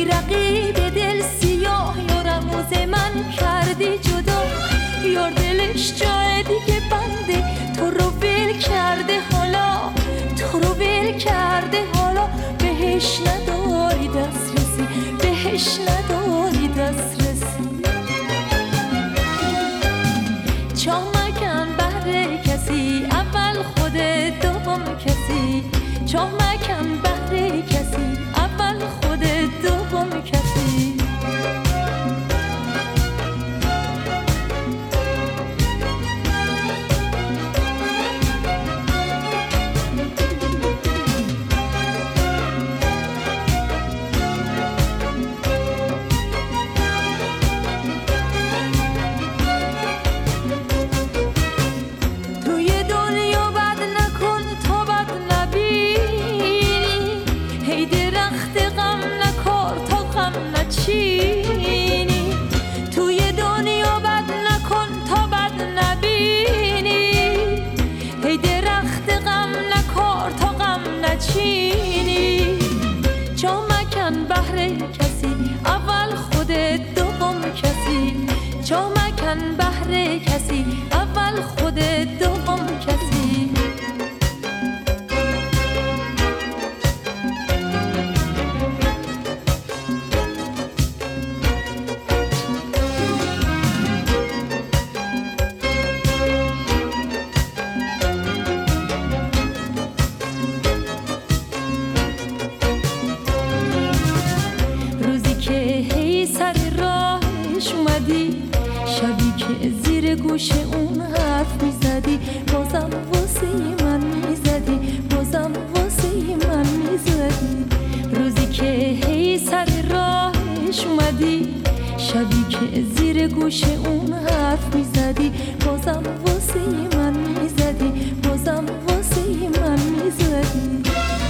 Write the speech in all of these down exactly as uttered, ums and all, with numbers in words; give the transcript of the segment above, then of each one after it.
ای رقیب دل سیاه یارم و ز من کردی جدا. یار دلش جای دیگه بنده تو رو ول کرده حالا، تو رو ول کرده حالا. بهش نداری دسترسی، بهش نداری دسترسی. چاه مکن بهر کسی، اول خودت دوم کسی. چاه مکن بهر کسی، اول خودت دوم کسی. توی دنیا بد نکن تا بد نبینی، هی درخت غم نکار تا غم نچینی. چاه مکن بهر کسی، اول خودت دوم کسی. چاه مکن بهر کسی، اول خودت دوم کسی. شبی که زیر گوش اون حرف میزدی، بازم واسه من میزدی، بازم واسه من میزدی. روزی که هی سر راهش اومدی، شبی که زیر گوش اون حرف میزدی، بازم واسه من میزدی، بازم واسه من میزدی.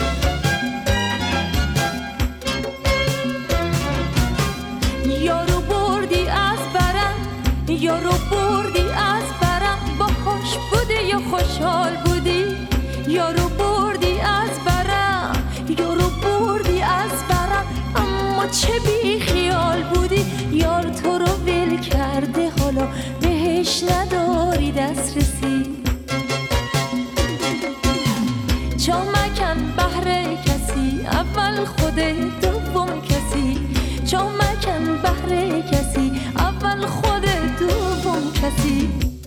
یارو بردی از برم، یارو بردی از برم. باهاش بودی یا خوشحال بودی؟ یارو بردی از برم، یارو بردی از برم. اما چه بی خیال بودی. یار تو رو ول کرده حالا بهش نداری دسترسی. چاه مکن بهر کسی، اول خودت دوم کسی. چاه مکن بهر کسی، اول خودت دوم کسی.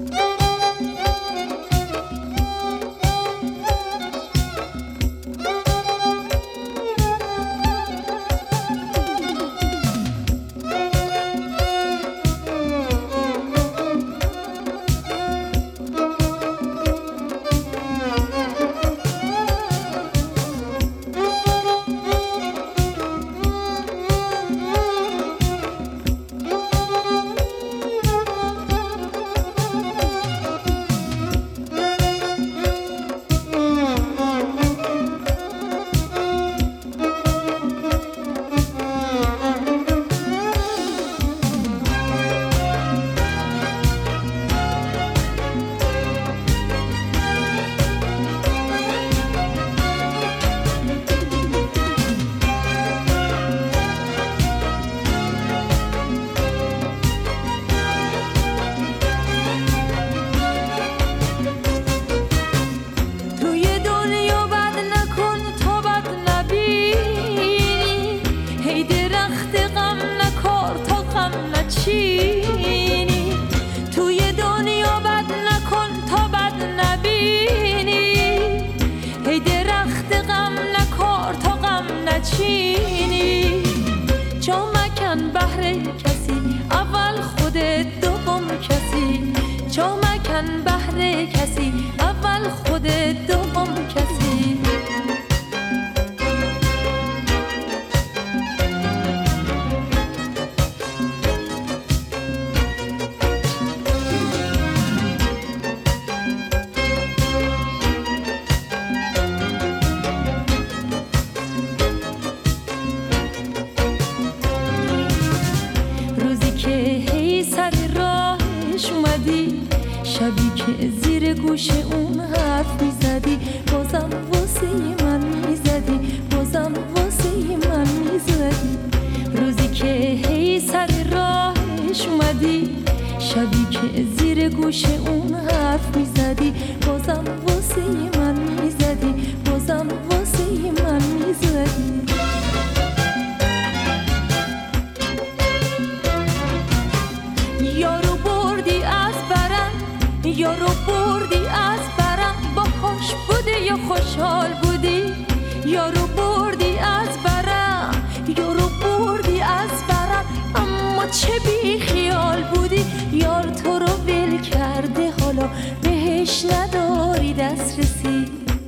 توی دنیا بد نکن تا بد نبینی، هی درخت غم نکار تا غم نچینی. چاه مکن بهر کسی، اول خودت دوم کسی. چاه مکن بهر کسی، اول خودت دوم کسی. شبی که زیر گوش اون حرف میزدی، بازم واسه من میزدی، بازم واسه من میزدی. که هی سر راهش اومدی، شبی که زیر گوش اون حرف میزدی، بازم واسه من میزدی، بازم واسه من میزدی. یارو بردی از برم، یارو بردی از برم، باهاش بودی یا خوشحال بودی؟ یارو بردی از برم، یارو بردی از برم، اما چه بی خیال بودی. یار تو رو ول کرده، حالا بهش نداری دسترسی.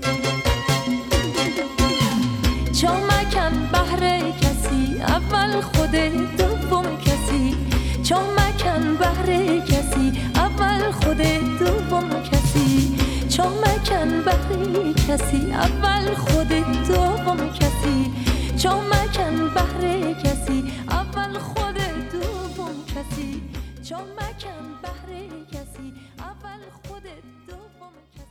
چامکن بهر کسی، اول خودت دوم کسی. چامکن بهر کسی، اول خودت دوم کسی. چامکن بهر کسی، اول خودت دوم کسی. چامکن بهر کسی، اول خودت دوم کسی. چامکن بهر کسی، اول خودت دوم کسی.